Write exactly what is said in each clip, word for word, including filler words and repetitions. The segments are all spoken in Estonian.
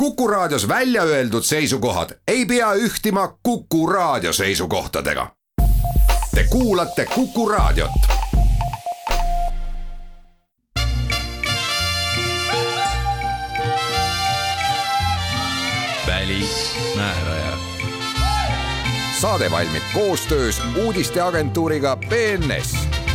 Kuku Raadios välja öeldud seisukohad ei pea ühtima Kuku Raadio seisukohtadega. Te kuulate Kuku Raadiot. Välismääraja. Saade valmib koostöös uudisteagentuuriga B N S.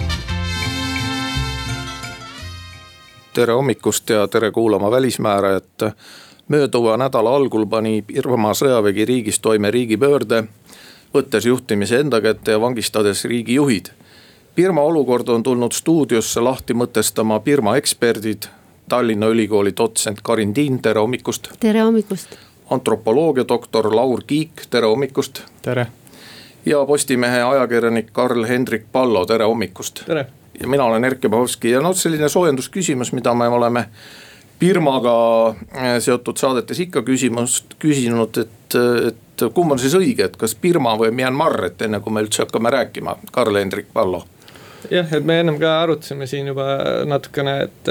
Tere hommikust ja tere kuulama Välismäärajat. Mööduva nädala algul pani Birma sõjavägi riigis toime riigipöörde, võttes juhtimise enda kätte ja vangistades riigijuhid. Birma olukord on tulnud stuudiosse lahti mõtestama Birma eksperdid, Tallinna Ülikooli dotsent Karin Tiin, tere hommikust. Tere hommikust. Antropoloogia doktor Laur Kiik, tere hommikust. Tere. Ja Postimehe ajakirjanik Karl-Hendrik Pallo, tere hommikust. Tere. Ja mina olen Erkki Pahovski ja no selline soojendusküsimus, mida me oleme Birmaga seotud saadetes ikka küsimust küsinud, et, et kumb on siis õige, et kas Birma või Myanmar, et enne kui me üldse hakkame rääkima, Karl-Hendrik Pallo. Jah, et me ennem ka arutasime siin juba natukene, et,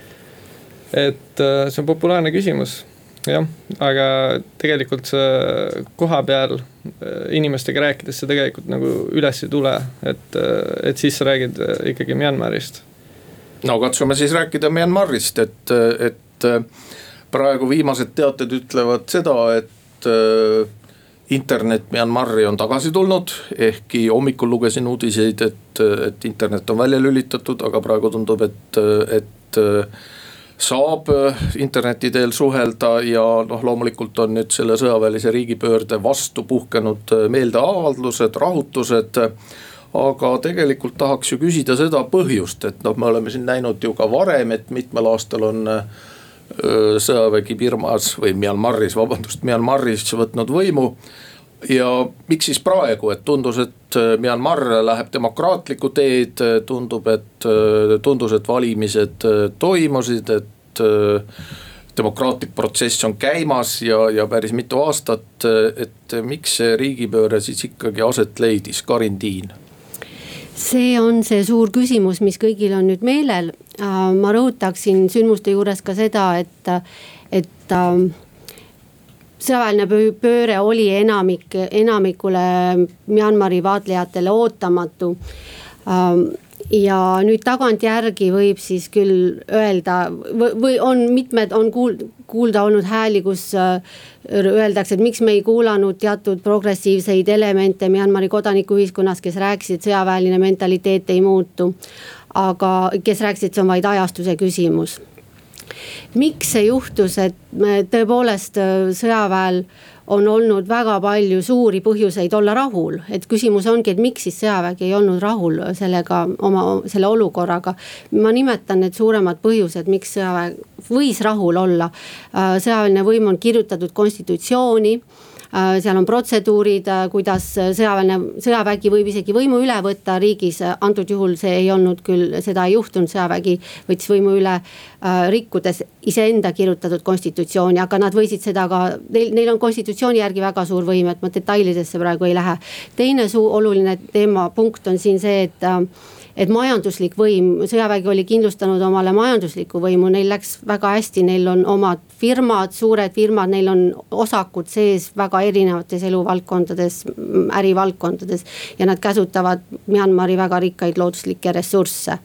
et see on populaarne küsimus. Jah, aga tegelikult see koha peal inimestega rääkides see tegelikult nagu üles ei tule, et, et siis sa räägid ikkagi Myanmarist. No katsume siis rääkida Myanmarist, et, et praegu viimased teated ütlevad seda, et internet Myanmari on tagasi tulnud, ehkki hommikul lugesin uudiseid, et, et internet on välja lülitatud, aga praegu tundub, et, et saab interneti teel suhelda ja noh, loomulikult on nüüd selle sõjaväelise riigipöörde vastu puhkenud meeldeavaldused, rahutused, aga tegelikult tahaks ju küsida seda põhjust, et noh, me oleme siin näinud ju ka varem, et mitmel aastal on sõjavägi Birmas või Myanmaris, vabandust, Myanmaris võtnud võimu. Ja miks siis praegu, et tundus, et Myanmar läheb demokraatliku teed, tundub, et tundus, et valimised toimusid, et demokraatlik protsess on käimas ja, ja päris mitu aastat, et miks see riigipööre siis ikkagi aset leidis, Karin Tiin? See on see suur küsimus, mis kõigil on nüüd meelel. Ma rõhutaksin sündmuste juures ka seda, et, et sõjaväeline pööre oli enamik, enamikule Myanmari vaatlejatele ootamatu. Ja nüüd tagantjärgi võib siis küll öelda, või on mitmed, on kuulda olnud hääli, kus öeldakse, et miks me ei kuulanud teatud progressiivseid elemente Myanmari kodanikuühiskonnas, kes rääkisid, sõjaväeline mentaliteet ei muutu, aga kes rääkisid, see on vaid ajastuse küsimus. Miks see juhtus, et me tõepoolest sõjaväel on olnud väga palju suuri põhjuseid olla rahul, et küsimus ongi, et miks siis sõjavägi ei olnud rahul sellega, oma, selle olukorraga. Ma nimetan need suuremad põhjused, miks sõjavägi võis rahul olla. Sõjaväeline võim on kirjutatud konstitutsiooni, seal on protseduurid, kuidas sõjaväeline, sõjavägi võib isegi võimu üle võtta riigis, antud juhul see ei olnud küll, seda ei juhtunud, sõjavägi võttis võimu üle rikkudes iseenda kirjutatud konstitutsiooni, aga nad võisid seda ka, neil, neil on konstitutsiooni järgi väga suur võim, et ma detailidesse praegu ei lähe. Teine suu oluline teema punkt on siin see, et et majanduslik võim, sõjavägi oli kindlustanud omale majandusliku võimu, neil läks väga hästi, neil on omad firmad, suured firmad, neil on osakud sees väga erinevates eluvaldkondades, ärivaldkondades ja nad käsutavad Myanmari väga rikkaid looduslikke ressursse.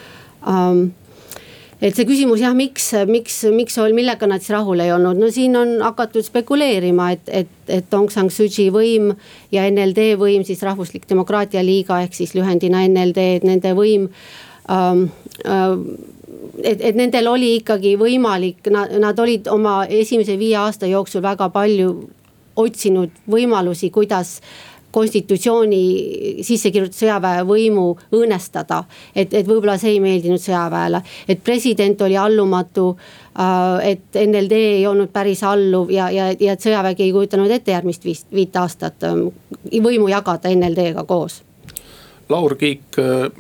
Um, et see küsimus jah, miks, miks, miks oli, millega nad siis rahul ei olnud, no siin on hakatud spekuleerima, et, et, et Aung San Suu Kyi võim ja N L D võim, siis Rahvuslik Demokraatia Liiga ehk siis lühendina N L D, et nende võim ähm, äh, et, et nendel oli ikkagi võimalik, nad, nad olid oma esimese viie aasta jooksul väga palju otsinud võimalusi, kuidas konstitutsiooni sisse kirjutada sõjaväe võimu õõnestada, et, et võib-olla see ei meeldinud sõjaväele, et president oli allumatu, et N L D ei olnud päris alluv ja, ja, ja et sõjavägi ei kujutanud ette järgmist viis, viit aastat võimu jagada N L D-ga koos. Laur Kiik,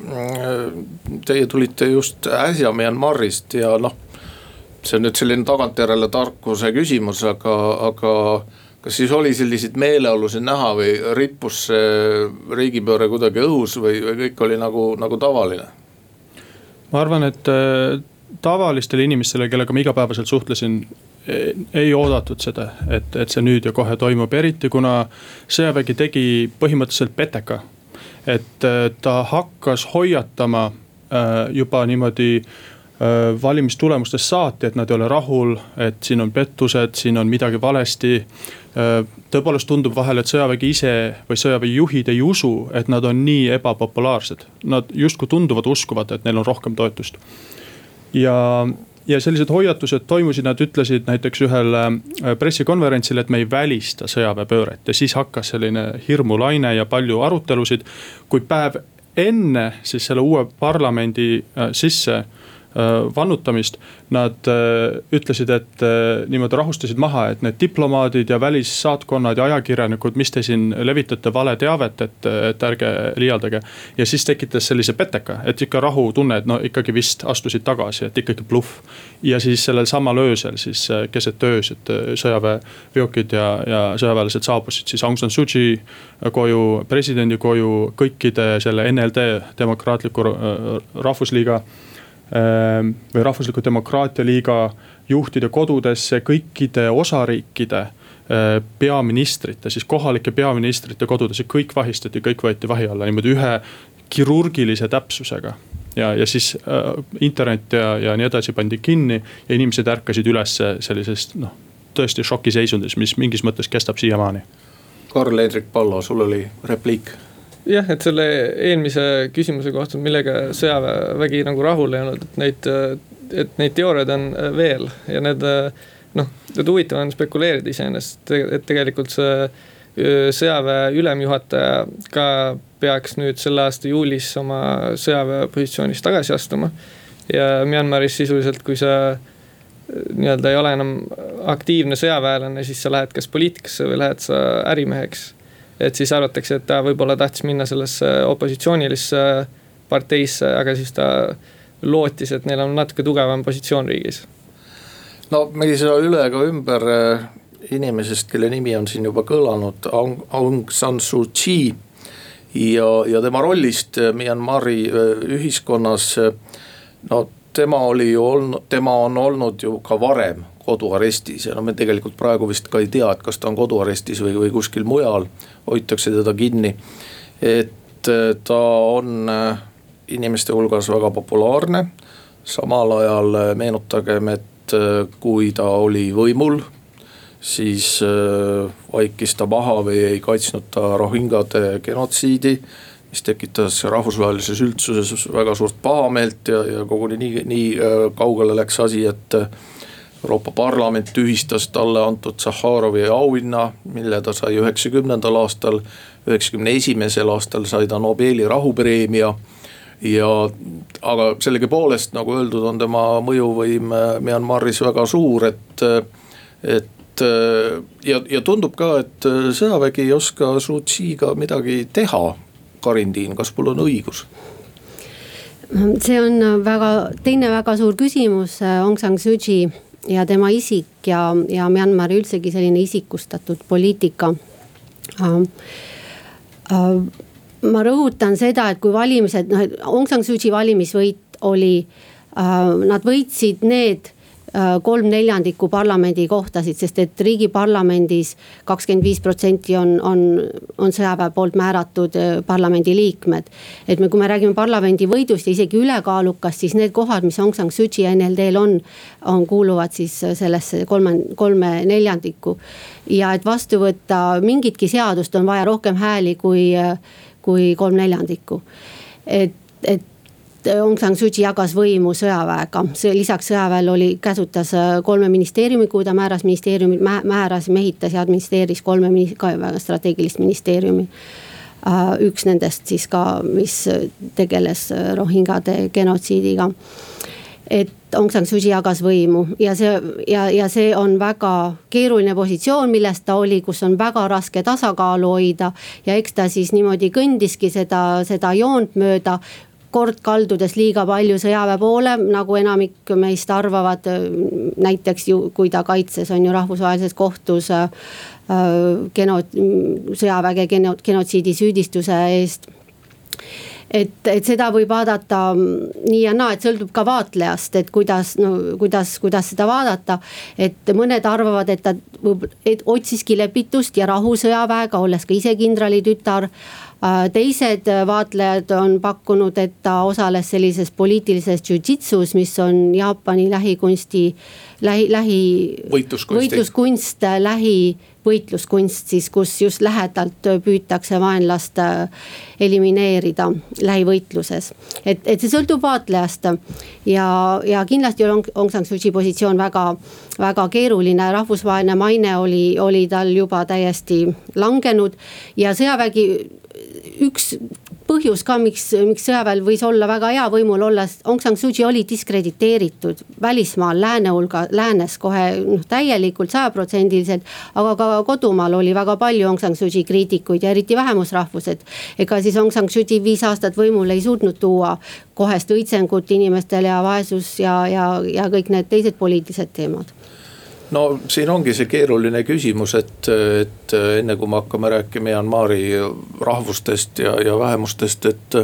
teie tulite just äsja Myanmarist ja noh, see on nüüd selline tagantjärele tarkuse küsimus, aga, aga kas siis oli selliseid meeleolusid näha või rippus see riigipööre kuidagi õhus või, või kõik oli nagu, nagu tavaline? Ma arvan, et tavalistele inimestele, kellega ma igapäevaselt suhtlesin, ei oodatud seda, et, et see nüüd ja kohe toimub, eriti kuna sõjavägi tegi põhimõtteliselt peteka. Et ta hakkas hoiatama juba niimoodi valimistulemustest saati, et nad ei ole rahul, et siin on pettused, siin on midagi valesti. Tõepoolest tundub vahel, et sõjavägi ise või sõjavägi juhid ei usu, et nad on nii ebapopulaarsed. Nad justkui tunduvad uskuvad, et neil on rohkem toetust. Ja, ja sellised hoiatused toimusid, nad ütlesid näiteks ühel pressikonverentsil, et me ei välista sõjaväepööret. Ja siis hakkas selline hirmulaine ja palju arutelusid, kui päev enne siis selle uue parlamendi sisse vannutamist, nad ütlesid, et niimoodi rahustasid maha, et need diplomaadid ja välissaatkonnad ja ajakirjanikud, mis te siin levitate vale teavet, et, et ärge liialdage. Ja siis tekitas sellise peteka, et ikka rahu tunne, et no ikkagi vist astusid tagasi, et ikkagi bluff. Ja siis sellel samal öösel siis keset öös, et sõjaväeveokid ja, ja sõjaväelased saabusid siis Aung San Suu Kyi koju, presidendi koju, kõikide selle N L D demokraatliku rahvusliiga või rahvusliku demokraatia liiga juhtide kodudesse, kõikide osariikide peaministrite, siis kohalike peaministrite kodudesse, kõik vahistati, kõik võeti vahi alla niimoodi ühe kirurgilise täpsusega. Ja, ja siis äh, internet ja, ja nii edasi pandi kinni ja inimesed ärkasid üles sellisest noh, tõesti šokiseisundis, mis mingis mõttes kestab siiamaani. Karl-Hendrik Pallo, sul oli repliik. Jah, et selle eelmise küsimuse kohta, millega sõjavägi nagu rahul ei olnud, et neid, et neid teooriad on veel ja need, noh, need huvitav on spekuleerida iseenesest, et tegelikult see sõjaväe ülemjuhataja ka peaks nüüd selle aasta juulis oma sõjaväepositsioonist tagasi astuma ja Myanmaris sisuliselt, kui sa nii-öelda ei ole enam aktiivne sõjaväelane, siis sa lähed kas poliitikasse või lähed sa ärimeheks. Et siis arvatakse, et ta võib-olla tahtis minna sellesse opositsioonilisse parteisse, aga siis ta lootis, et neil on natuke tugevam positsioon riigis. No me ei saa üle ega ümber inimesest, kelle nimi on siin juba kõlanud, Aung San Suu Kyi ja, ja tema rollist Myanmari ühiskonnas. No tema, oli ju olnud, tema on olnud ju ka varem koduarestis ja no me tegelikult praegu vist ka ei tea, et kas ta on koduarestis või, või kuskil mujal, hoitakse teda kinni. Et ta on inimeste hulgas väga populaarne, samal ajal meenutagem, et kui ta oli võimul, siis vaikis ta maha või ei kaitsnud ta rohingade genotsiidi, mis tekitas rahvusvahelises üldsuses väga suurt pahameelt ja, ja koguni nii, nii kaugele läks asi, et Euroopa Parlament tühistas talle antud Sahharovi auhinna, mille ta sai üheksakümnendal aastal, üheksakümne esimesel aastal sai ta Nobeli rahupreemia ja aga sellegi poolest, nagu öeldud, on tema mõjuvõim Myanmaris väga suur, et, et ja, ja tundub ka, et sõjavägi ei oska Suu Kyiga midagi teha. Karindiin, kas mul on õigus? See on väga, teine väga suur küsimus, Aung San Suu Kyi ja tema isik ja, ja Myanmari üldsegi selline isikustatud poliitika. Ma rõhutan seda, et kui valimised, noh, Aung San Suu Kyi valimisvõit oli, nad võitsid need kolm neljandikku parlamendi kohtasid, sest et riigi parlamendis kakskümmend viis protsenti on, on, on sõjaväe poolt määratud parlamendi liikmed. Et me, kui me räägime parlamendi võidust ja isegi ülekaalukast, siis need kohad, mis Aung San Suu Kyi ja N L D-l on, on kuuluvad siis sellesse kolme, kolme neljandikku. Ja et vastu võtta mingitki seadust on vaja rohkem hääli kui, kui kolm neljandikku. Et, et Aung San Suu Kyi jagas võimu sõjaväega. Lisaks sõjaväel oli, käsutas kolme ministeeriumi, kui ta määras ministeeriumi, määras, mehitas ja administeeris kolme strateegilist ministeeriumi. Üks nendest siis ka, mis tegeles rohingade genotsiidiga. Et Aung San Suu Kyi jagas võimu ja see, ja, ja see on väga keeruline positsioon, millest ta oli, kus on väga raske tasakaalu hoida ja eks ta siis niimoodi kõndiski seda, seda joont mööda, kord kaldudes liiga palju sõjaväe poole, nagu enamik meist arvavad, näiteks ju, kui ta kaitses on ju rahvusvahelises kohtus äh, geno, sõjaväge geno, genotsiidi süüdistuse eest. et, et seda võib vaadata nii ja naa, et sõltub ka vaatlejast, et kuidas, no kuidas, kuidas seda vaadata. Et mõned arvavad, et ta et otsiski lepitust ja rahu sõjaväega, olles ka ise kindrali tütar. Teised vaatlejad on pakkunud, et ta osales sellises poliitilises jiu-jitsus, mis on Jaapani lähikunsti, lähi, lähi võitluskunst, lähi võitluskunst siis, kus just lähedalt püütakse vaenlast elimineerida lähivõitluses. Et, et see sõltub vaatlejast ja, ja kindlasti on Aung San Suu Kyi positsioon väga, väga keeruline, rahvusvaheline maine oli, oli tal juba täiesti langenud ja sõjavägi üks põhjus ka, miks, miks sõjaväel võis olla väga hea võimul olla, Aung San Suu Kyi oli diskrediteeritud välismaal, lääne hulga, läänes kohe noh, täielikult sajaprotsendiliselt, aga ka kodumaal oli väga palju Aung San Suu Kyi kriitikuid ja eriti vähemusrahvused. Ega siis Aung San Suu Kyi viis aastat võimul ei suutnud tuua kohest õitsengut inimestele ja vaesus ja, ja, ja kõik need teised poliitilised teemad. No siin ongi see keeruline küsimus, et, et enne kui me hakkame rääkima Myanmari rahvustest ja, ja vähemustest, et,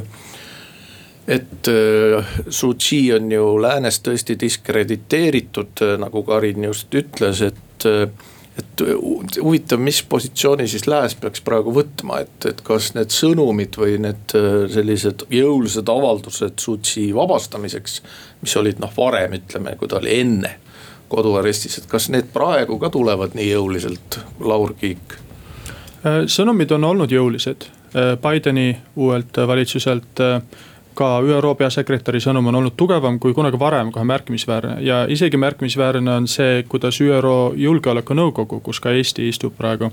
et Suu Kyi on ju läänes tõesti diskrediteeritud, nagu Karin just ütles, et, et huvitav, mis positsiooni siis lääs peaks praegu võtma, et, et kas need sõnumid või need sellised jõulised avaldused Suu Kyi vabastamiseks, mis olid noh varem, ütleme, kui ta oli enne koduarestis, et kas need praegu ka tulevad nii jõuliselt, Laur Kiik? Sõnumid on olnud jõulised. Bideni uuelt valitsuselt ka Ü R O peasekretäri sõnum on olnud tugevam kui kunagi varem, kohe märkimisväärne. Ja isegi märkimisväärne on see, kuidas Ü R O julgeolekunõukogu, kus ka Eesti istub praegu,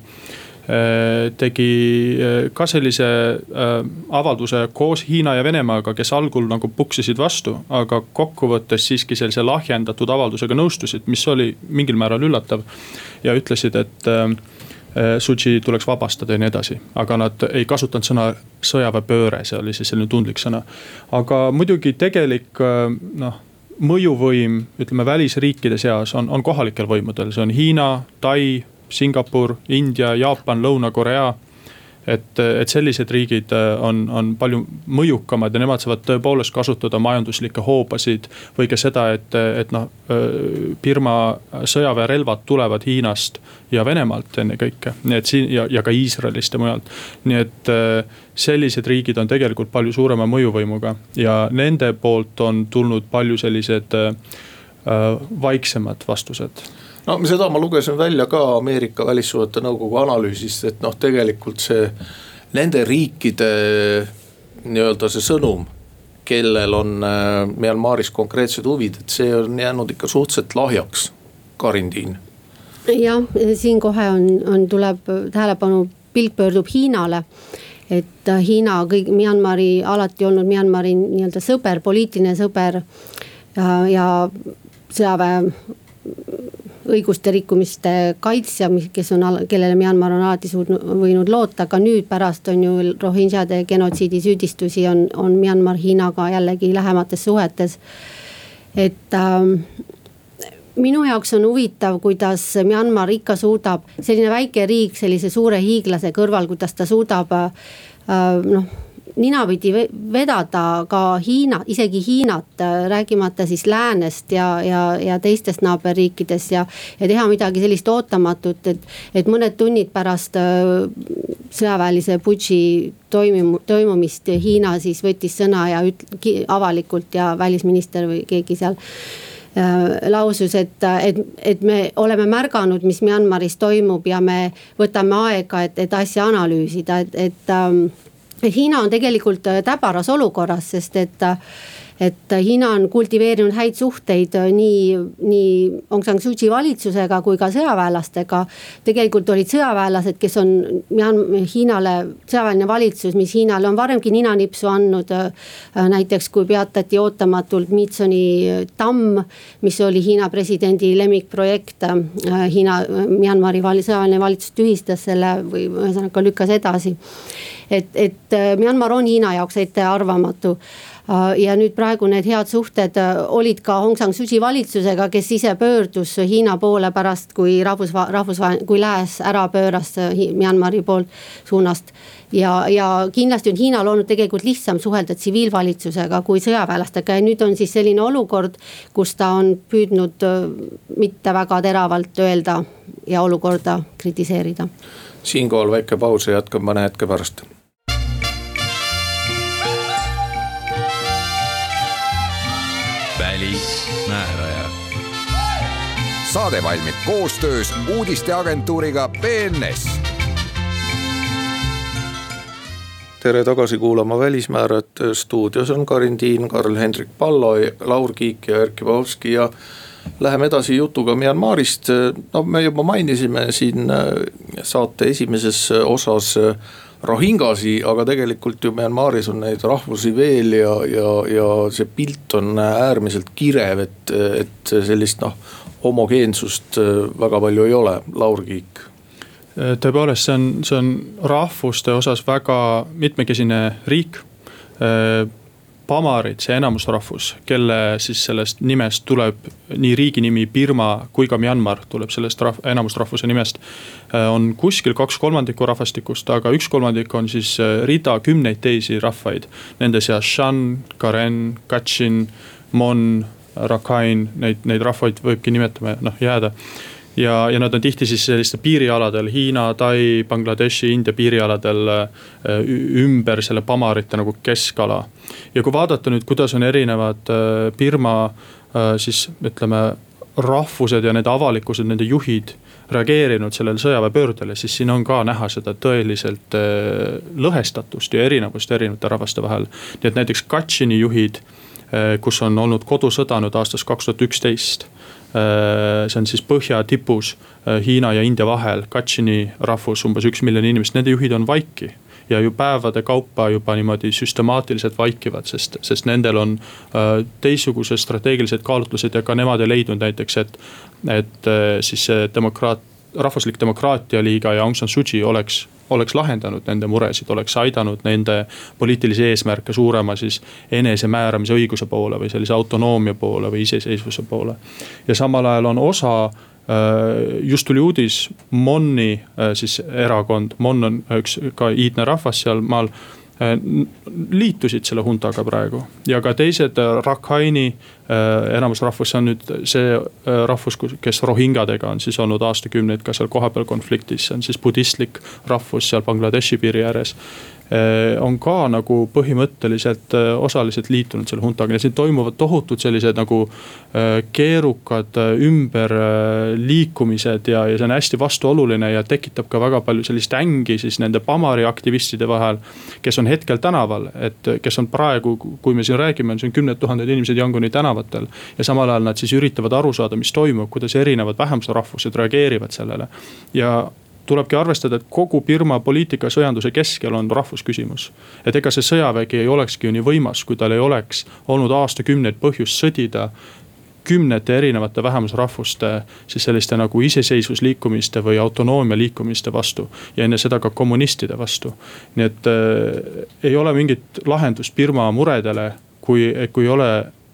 tegi ka sellise avalduse koos Hiina ja Venemaaga, kes algul nagu puksisid vastu, aga kokkuvõttes siiski sellise lahjendatud avaldusega nõustusid, mis oli mingil määral üllatav ja ütlesid, et Suu Kyi tuleks vabastada ja nii edasi, aga nad ei kasutanud sõna sõjaväepööre, see oli siis selline tundlik sõna. Aga muidugi tegelik noh, mõjuvõim, ütleme välisriikide seas on, on kohalikel võimudel, see on Hiina, Tai, Singapur, India, Jaapan, Lõuna-Korea. Et, et sellised riigid on, on palju mõjukamad ja nemad saavad tõepoolest kasutada majanduslikke hoobasid või ka seda, et, et noh, Birma sõjaväerelvad tulevad Hiinast ja Venemaalt enne kõike. Nii et siin, ja, ja ka Iisraelist ja mujalt. Nii et sellised riigid on tegelikult palju suurema mõjuvõimuga ja nende poolt on tulnud palju sellised vaiksemad vastused. No seda ma lugesin välja ka Ameerika välissuhete nõukogu analüüsist, et noh, tegelikult see nende riikide nii-öelda see sõnum, kellel on Myanmaris konkreetsed huvid, et see on jäänud ikka suhteliselt lahjaks, Karin Tiin. Jah, siin kohe on, on tuleb tähelepanu, pilk pöördub Hiinale, et Hiina kõik Myanmari, alati olnud Myanmari nii-öelda sõber, poliitiline sõber ja, ja sõjaväe õiguste rikkumiste kaitsja, kes on, kellele Myanmar on alati suutnud, võinud loota, aga nüüd pärast on ju rohingjade genotsiidi süüdistusi on, on Myanmar Hiinaga jällegi lähemates suhetes. Et ähm, minu jaoks on huvitav, kuidas Myanmar ikka suudab, selline väike riik sellise suure hiiglase kõrval, kuidas ta suudab äh, noh, ninapidi vedada ka Hiina, isegi Hiinat, räägimata siis läänest ja, ja, ja teistest naaberriikides ja, ja teha midagi sellist ootamatut, et, et mõned tunnid pärast sõjaväelise putši toimu, toimumist Hiina siis võttis sõna ja üt, avalikult ja välisminister või keegi seal lausus, et, et, et me oleme märganud, mis Myanmaris toimub ja me võtame aega, et, et asja analüüsida, et, et Hiina on tegelikult täbaras olukorras, sest et, et Hiina on kultiveerinud häid suhteid nii, nii Aung San Suu Kyi valitsusega kui ka sõjaväelastega. Tegelikult olid sõjaväelased, kes on Hiinale, sõjaväeline valitsus, mis Hiinale on varemgi ninanipsu andnud. Näiteks kui peatati ootamatult Mitsoni tamm, mis oli Hiina presidendi lemmikprojekt. Hiina, Myanmari sõjaväeline valitsus tühistas selle või ühesõnaga lükkas edasi. Et, et Myanmar on Hiina jaoks ette arvamatu. ja nüüd praegu need head suhted olid ka Aung San Suu Kyi valitsusega, kes ise pöördus Hiina poole pärast, kui rahvusva-, rahvusvaheline, kui lääs ära pööras Myanmari poolt suunast. Ja, ja kindlasti on Hiinal olnud tegelikult lihtsam suhelda tsiviilvalitsusega kui sõjaväelastega ja nüüd on siis selline olukord, kus ta on püüdnud mitte väga teravalt öelda ja olukorda kritiseerida. Siinkohal väike paus ja jätkab mõne hetke pärast. Välismääraja. Saade valmib koostöös uudisteagentuuriga B N S. Tere tagasi kuulama Välismäärajat. Stuudios on Karin Tiin, Karl-Hendrik Pallo, Laur Kiik ja Erkki Pahovski ja läheme edasi jutuga Myanmarist. No, me juba mainisime siin saate esimeses osas Rohingasi, aga tegelikult ju Myanmaris on neid rahvusi veel ja, ja, ja see pilt on äärmiselt kirev, et, et sellist noh, homogeensust väga palju ei ole. Laur Kiik. Tõepoolest, see on, see on rahvuste osas väga mitmekesine riik. Pamarid, see enamusrahvus, kelle siis sellest nimest tuleb nii riigi nimi Birma kui ka Myanmar tuleb sellest rahv, enamusrahvuse nimest, on kuskil kaks kolmandikku rahvastikust, aga üks kolmandik on siis rida kümneid teisi rahvaid. Nende seas Shan, Karen, Kachin, Mon, Rakhine, neid, neid rahvaid võibki nimetama noh, jääda. Ja, ja nad on tihti siis selliste piirialadel, Hiina, Tai, Bangladeshi, India piirialadel ümber selle pamarite nagu keskala. Ja kui vaadata nüüd, kuidas on erinevad Birma siis ütleme rahvused ja nende avalikkused, nende juhid reageerinud sellele sõjaväepöördele, siis siin on ka näha seda tõeliselt lõhestatust ja erinevust erinevate rahvaste vahel. Nii et näiteks Kachini juhid, kus on olnud kodusõda nüüd aastast kaks tuhat üksteist. See on siis põhja tipus Hiina ja India vahel, Kachini rahvus umbes üks miljon inimest, nende juhid on vaiki. Ja ju päevade kaupa juba niimoodi süstemaatiliselt vaikivad, sest, sest nendel on teisugused strateegilised kaalutlused ja ka nemad ei leidnud näiteks, et, et siis demokraat, rahvuslik demokraatia liiga ja Aung San Suu Kyi oleks oleks lahendanud nende muresid, oleks aidanud nende poliitilisi eesmärke suurema siis enesemääramise õiguse poole või sellise autonoomia poole või iseseisvuse poole. Ja samal ajal on osa, just tuli uudis, Monni siis erakond, Mon on üks ka iidne rahvas seal maal, liitusid selle huntaga praegu ja ka teised Rakhaini enamusrahvus on nüüd see rahvus, kes Rohingadega on siis olnud aastakümneid ka seal kohapeal konfliktis, see on siis budistlik rahvus seal Bangladeshi piiri ääres, on ka nagu põhimõtteliselt osaliselt liitunud selle huntaga ja siin toimuvad tohutud sellised nagu keerukad ümber liikumised ja, ja see on hästi vastuoluline ja tekitab ka väga palju sellist ängi siis nende pamari aktivistide vahel, kes on hetkel tänaval, et kes on praegu, kui me siin räägime, see on kümned tuhanded inimesed Yanguni tänavatel ja samal ajal nad siis üritavad aru saada, mis toimub, kuidas erinevad vähemusrahvused reageerivad sellele ja tulebki arvestada, et kogu Birma poliitika sõjanduse keskel on rahvusküsimus. Et ega see sõjavägi ei olekski ju nii võimas, kui tal ei oleks olnud aastakümneid põhjust sõdida kümnete erinevate vähemusrahvuste siis selliste nagu iseseisvusliikumiste või autonoomia liikumiste vastu ja enne seda ka kommunistide vastu. Nii et äh, ei ole mingit lahendust Birma muredele, kui, kui ole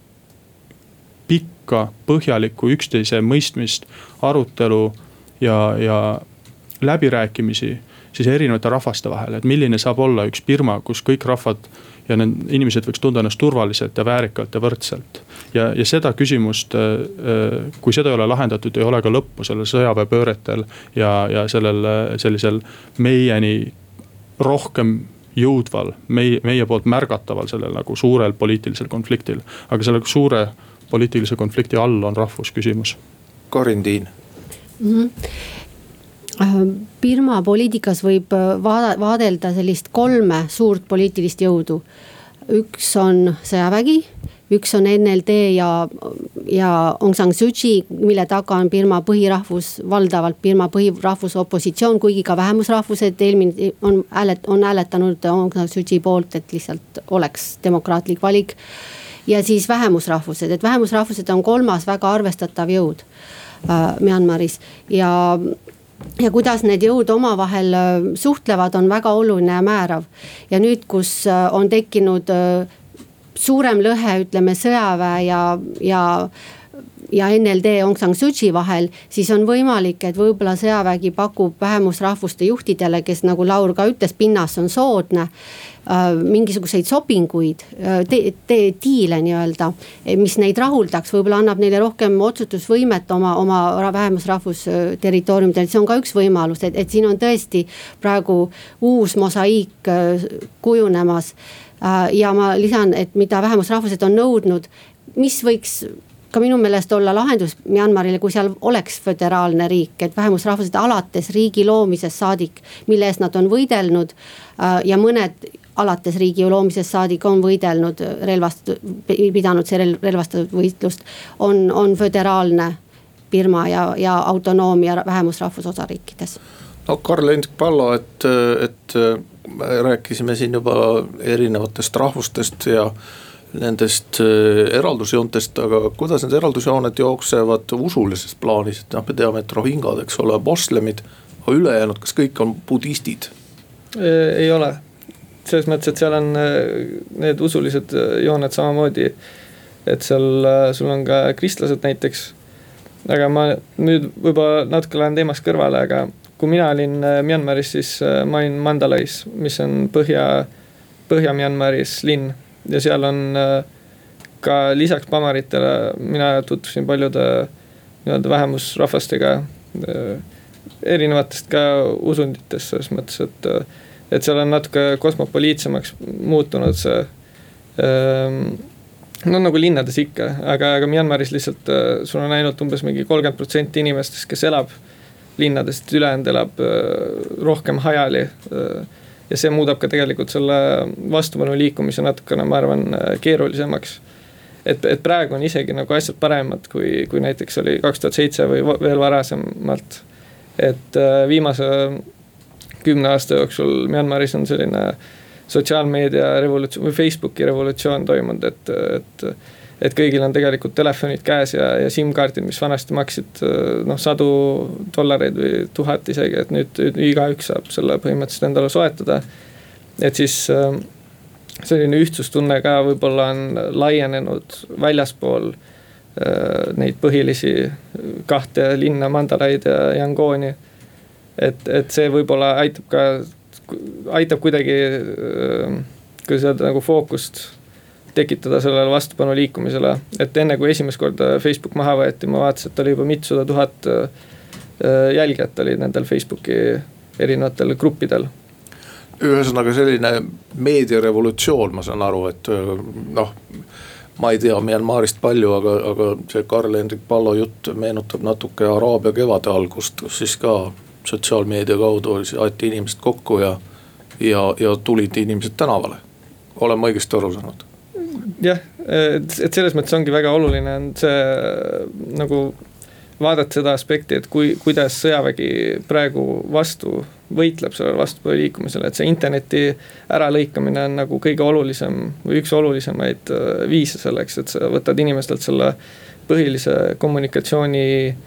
pikka, põhjalikku üksteise mõistmist, arutelu ja, ja läbirääkimisi siis erinevate rahvaste vahel, et milline saab olla üks Birma, kus kõik rahvad ja need inimesed võiks tunda ennast turvaliselt ja väärikalt ja võrdselt. Ja, ja seda küsimust, kui seda ei ole lahendatud, ei ole ka lõppu sellel sõjaväepööretel ja, ja sellel sellisel meieni rohkem jõudval, meie, meie poolt märgataval sellel nagu suurel poliitilisel konfliktil. Aga selle suure poliitilise konflikti all on rahvusküsimus. Karin Tiin. Mm-hmm. Birma poliitikas võib vaada, vaadelda sellist kolme suurt poliitilist jõudu. Üks on sõjavägi, üks on N L D ja, ja Aung San Suu Kyi, mille taga on Birma põhirahvus, valdavalt Birma põhirahvus opositsioon, kuigi ka vähemusrahvused eelmine on, häälet, on hääletanud Aung San Suu Kyi poolt, et lihtsalt oleks demokraatlik valik. Ja siis vähemusrahvused, et vähemusrahvused on kolmas väga arvestatav jõud äh, Myanmaris ja Ja kuidas need jõud omavahel suhtlevad, on väga oluline ja määrav. Ja nüüd, kus on tekkinud suurem lõhe, ütleme sõjaväe ja, ja ja N L D Aung San Suu Kyi vahel, siis on võimalik, et võib-olla sõjavägi pakub vähemusrahvuste juhtidele, kes nagu Laur ka ütles, pinnas on soodne, mingisuguseid sopinguid, te, te, diile nii-öelda, mis neid rahuldaks, võib-olla annab neile rohkem otsustusvõimet oma, oma vähemusrahvus territooriumidel, see on ka üks võimalus, et, et siin on tõesti praegu uus mosaiik kujunemas. Ja ma lisan, et mida vähemusrahvused on nõudnud, mis võiks ka minu meelest olla lahendus Myanmarile, kui seal oleks föderaalne riik, et vähemusrahvused alates riigi loomisest saadik, mille eest nad on võidelnud ja mõned alates riigi loomisest saadik on võidelnud relvastatud, pidanud see relvastatud võitlust, on, on föderaalne Birma ja, ja autonoomia vähemusrahvusosariikides. No Karl-Hendrik Pallo, et, et rääkisime siin juba erinevatest rahvustest ja nendest eraldusjoontest, aga kuidas need eraldusjooned jooksevad usulises plaanis, et noh, me teame, et rohingad, eks ole, moslemid, aga ülejäänud, kas kõik on budistid? Ei ole, selles mõttes, et seal on need usulised jooned samamoodi, et seal sul on ka kristlased näiteks, aga ma nüüd võib-olla natuke lähen teemast kõrvale, aga kui mina olin Myanmaris, siis ma olin Mandalais, mis on põhja, Põhja-Myanmaris linn. Ja seal on ka lisaks pamaritele, mina tutvusin paljude nii-öelda vähemusrahvastega erinevatest ka usunditest selles mõttes, et, et seal on natuke kosmopoliitsemaks muutunud see, no nagu linnades ikka, aga, aga Myanmaris lihtsalt sul on ainult umbes mingi kolmkümmend protsenti inimestest, kes elab linnadest, ülejäänud elab rohkem hajali. Ja see muudab ka tegelikult selle vastupanu liikumise natukene, ma arvan, keerulisemaks. Et, et praegu on isegi nagu asjad paremad, kui, kui näiteks oli kaks tuhat seitse või veel varasemalt. Et viimase kümne aasta jooksul Myanmaris on selline sotsiaalmeedia revolutsioon või Facebooki revolutsioon toimunud, et, et, et kõigil on tegelikult telefonid käes ja, ja SIM-kaardid, mis vanasti maksid noh, sadu dollareid või tuhat isegi, et nüüd igaüks saab selle põhimõtteliselt endale soetada. Et siis selline ühtsustunne ka võib-olla on laienenud väljaspool neid põhilisi kahte linna, Mandalaid ja Yangooni. Et, et see võib-olla aitab ka, aitab kuidagi, kui seda nagu fookust tekitada sellele vastupanu liikumisele, et enne kui esimest korda Facebook maha võeti, ma vaatasin, et oli juba mitusada tuhat jälgijat oli nendel Facebooki erinevatel gruppidel. Ühesõnaga selline meediarevolutsioon, ma saan aru, et noh, ma ei tea Myanmarist palju, aga, aga see Karl-Hendrik Pallo jutt meenutab natuke Araabia kevade algust, kus siis ka sotsiaalmeedia kaudu aeti inimesed kokku ja, ja, ja tulid inimesed tänavale. Olen ma õigesti aru saanud? Jah, et selles mõttes ongi väga oluline on see nagu vaadata seda aspekti, et kui, kuidas sõjavägi praegu vastu võitleb sellele vastupanu liikumisele, et see interneti äralõikamine on nagu kõige olulisem või üks olulisemaid viise selleks, et sa võtad inimestelt selle põhilise kommunikatsiooni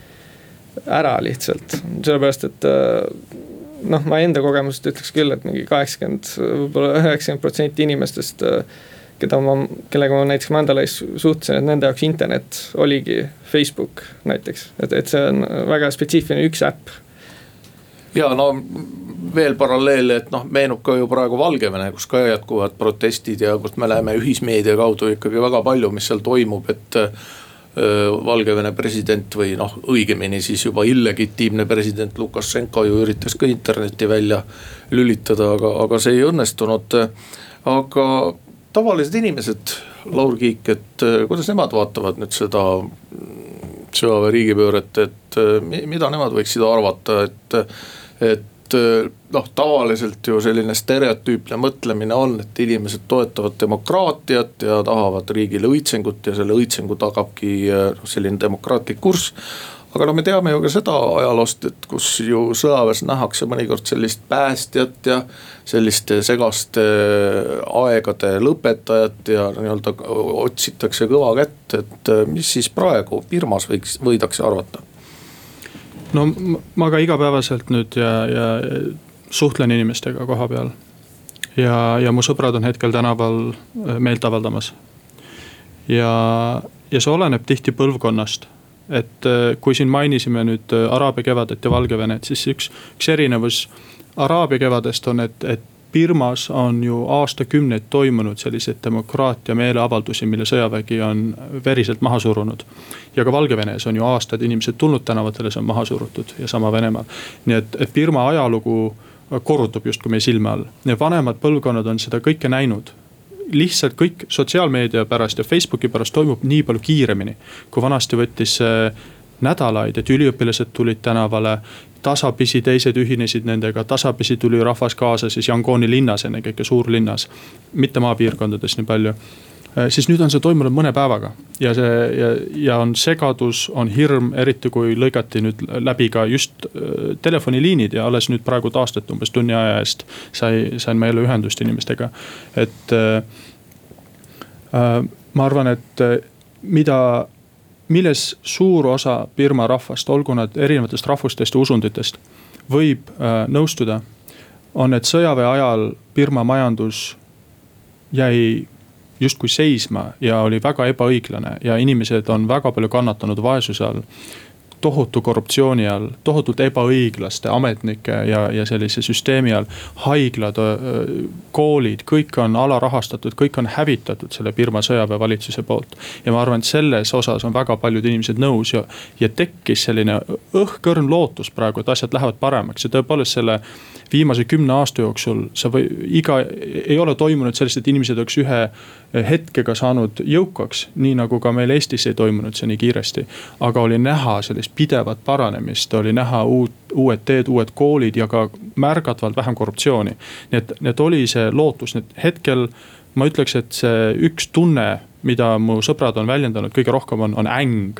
ära lihtsalt, sellepärast, et noh, ma enda kogemusest ütleks küll, et mingi kaheksakümmend, võib-olla üheksakümmend protsenti inimestest keda ma, kellega ma näiteks Mandalais suhtlesin, et nende jaoks internet oligi Facebook näiteks, et, et see on väga spetsiifiline üks äpp. Ja no veel paralleel, et noh, meenub ka ju praegu Valgevene, kus ka jätkuvad protestid ja kus me läheme ühismeedia kaudu ikkagi väga palju, mis seal toimub, et Valgevene president või noh, õigemini siis juba illegitiimne president Lukašenko ju üritas ka interneti välja lülitada, aga, aga see ei õnnestunud. Aga tavalised inimesed, Laur Kiik, et kuidas nemad vaatavad nüüd seda sõjaväe riigipööret, et mida nemad võiksid arvata, et, et noh, tavaliselt ju selline stereotüüpne mõtlemine on, et inimesed toetavad demokraatiat ja tahavad riigile õitsengut ja selle õitsengu tagabki selline demokraatlik kurss. Aga no me teame ju ka seda ajaloost, et kus ju sõjaväes nähakse mõnikord sellist päästjat ja selliste segaste aegade lõpetajat ja nii-öelda otsitakse kõva kätt, et mis siis praegu Birmas võiks, võidakse arvata? No ma ka igapäevaselt nüüd ja, ja suhtlen inimestega koha peal ja, ja mu sõbrad on hetkel tänaval meelt avaldamas ja, ja see oleneb tihti põlvkonnast. Et kui siin mainisime nüüd Araabia kevadet ja Valgevenet, siis üks, üks erinevus Araabia kevadest on, et, et Birmas on ju aastakümneid toimunud selliseid demokraatia meeleavaldusi, mille sõjavägi on veriselt maha surunud. Ja ka Valgevenes on ju aastad inimesed tulnud tänavatele, see on maha surutud ja sama Venemaal. Nii et, et Birma ajalugu korrutub just kui meie silme all. Ja vanemad põlvkonnad on seda kõike näinud. Lihtsalt kõik sotsiaalmeedia pärast ja Facebooki pärast toimub nii palju kiiremini, kui vanasti võttis nädalaid, et üliõpilased tulid tänavale, tasapisi teised ühinesid nendega, tasapisi tuli rahvas kaasa siis Yangooni linnas, enne kõike suurlinnas, mitte maapiirkondades nii palju. Siis nüüd on see toimunud mõne päevaga ja, see, ja, ja on segadus, on hirm, eriti kui lõigati nüüd läbi ka just telefoniliinid ja alles nüüd praegu taastet umbes tunni aja eest sai, sain ma jälle ühendust inimestega. Et äh, ma arvan, et mida, milles suur osa Birma rahvast, olgu nad erinevatest rahvustest ja usunditest, võib äh, nõustuda, on, et sõjaväe ajal Birma majandus jäi justkui seisma ja oli väga ebaõiglane ja inimesed on väga palju kannatanud vaesuse all, tohutu korruptsiooni all, tohutult ebaõiglaste ametnike ja, ja sellise süsteemi all. Haiglad, koolid, kõik on alarahastatud, kõik on hävitatud selle Birma sõjaväevalitsuse poolt. Ja ma arvan, et selles osas on väga paljud inimesed nõus ja, ja tekkis selline õhkõrn lootus praegu, et asjad lähevad paremaks ja tõepoolest selle viimase kümne aasta jooksul sa või, iga, ei ole toimunud sellist, et inimesed oleks ühe hetkega saanud jõukaks, nii nagu ka meil Eestis ei toimunud see nii kiiresti. Aga oli näha sellist pidevat paranemist, oli näha uut, uued teed, uued koolid ja ka märgatvalt vähem korruptsiooni. Nii et, need oli see lootus, need hetkel ma ütleks, et see üks tunne, mida mu sõbrad on väljendanud kõige rohkem on, on äng.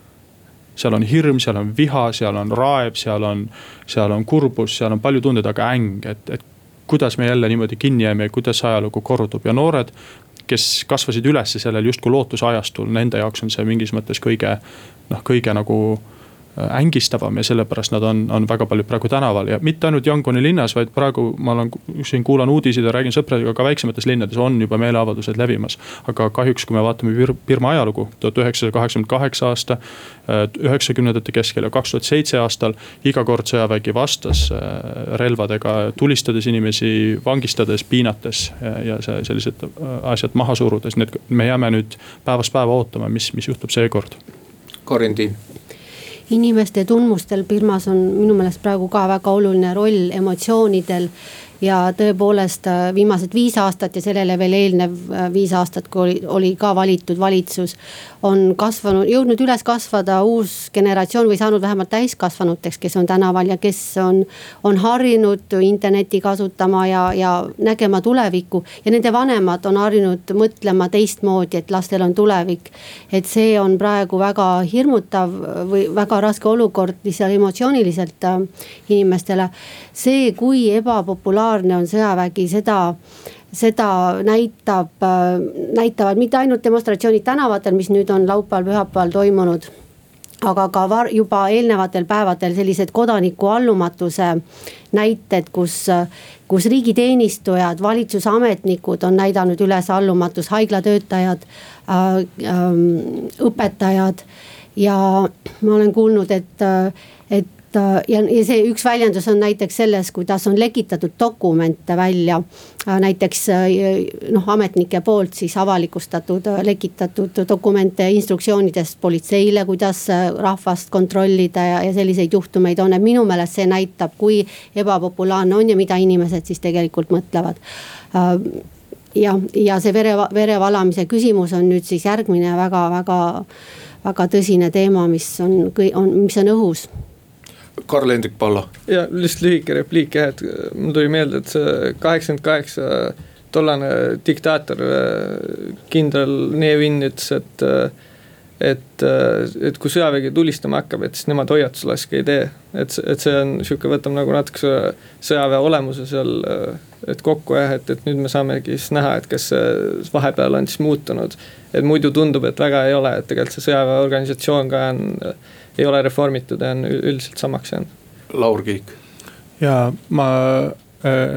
Seal on hirm, seal on viha, seal on raev, seal on, seal on kurbus, seal on palju tundeid, aga äng, et, et kuidas me jälle niimoodi kinni jääme ja kuidas ajalugu korrutub ja noored, kes kasvasid üles sellel justkui lootuse ajastul, nende jaoks on see mingis mõttes kõige, noh, kõige nagu ängistavam ja sellepärast nad on, on väga palju praegu tänaval ja mitte ainult Yangooni linnas, vaid praegu ma olen, siin kuulan uudisid ja räägin sõpradega, ka väiksemates linnades on juba meeleavaldused levimas. Aga kahjuks, kui me vaatame Birma ajalugu, tuhat üheksasada kaheksakümmend kaheksa aasta, üheksakümnendate keskel ja kaks tuhat seitse aastal, iga kord sõjavägi vastas relvadega, tulistades inimesi, vangistades, piinates ja sellised asjad maha surudes. Need me jääme nüüd päevast päeva ootama, mis, mis juhtub seekord. Karin Tiin. Inimeste tundmustel Birmas on minu meelest praegu ka väga oluline roll emotsioonidel ja tõepoolest viimased viis aastat ja sellele veel eelnev viis aastat, kui oli, oli ka valitud valitsus, on kasvanud, jõudnud üles kasvada uus generatsioon või saanud vähemalt täiskasvanuteks, kes on tänaval ja kes on, on harjunud interneti kasutama ja, ja nägema tulevikku ja nende vanemad on harjunud mõtlema teistmoodi, et lastel on tulevik. Et see on praegu väga hirmutav või väga raske olukord lihtsalt emotsiooniliselt inimestele. See, kui ebapopulaarne on sõjavägi, seda seda näitab, näitavad mitte ainult demonstratsioonid tänavatel, mis nüüd on laupäeval, pühapäeval toimunud, aga ka var, juba eelnevatel päevadel sellised kodaniku allumatuse näited, kus, kus riigiteenistujad, valitsusametnikud on näidanud üles allumatus, haiglatöötajad, õpetajad ja ma olen kuulnud, et, et ja see üks väljendus on näiteks selles, kuidas on lekitatud dokumente välja, näiteks noh, ametnike poolt siis avalikustatud, lekitatud dokumente instruktsioonidest politseile, kuidas rahvast kontrollida ja, ja selliseid juhtumeid on, et minu meelest see näitab, kui ebapopulaarne on ja mida inimesed siis tegelikult mõtlevad. Ja, ja see vere, verevalamise küsimus on nüüd siis järgmine väga, väga, väga tõsine teema, mis on, on, mis on õhus. Karl-Hendrik Palla. Ja lihtsalt lühike repliik jah, et mul tuli meelde, et see kaheksakümmend kaheksa tollane diktaator kindral Nevin ütles, et, et, et kui sõjavägi tulistama hakkab, et siis nemad hoiatuslaske ei tee. Et, et see on siuke, võtame nagu natuke sõjaväe olemuse seal, et kokku jah, et, et nüüd me saamegi siis näha, et kas vahepeal on siis muutunud. Et muidu tundub, et väga ei ole, et tegelikult see sõjaväe organisatsioon ka on ei ole reformitud ja on üldiselt samaks jäänud. Laur Kiik. Ja ma äh,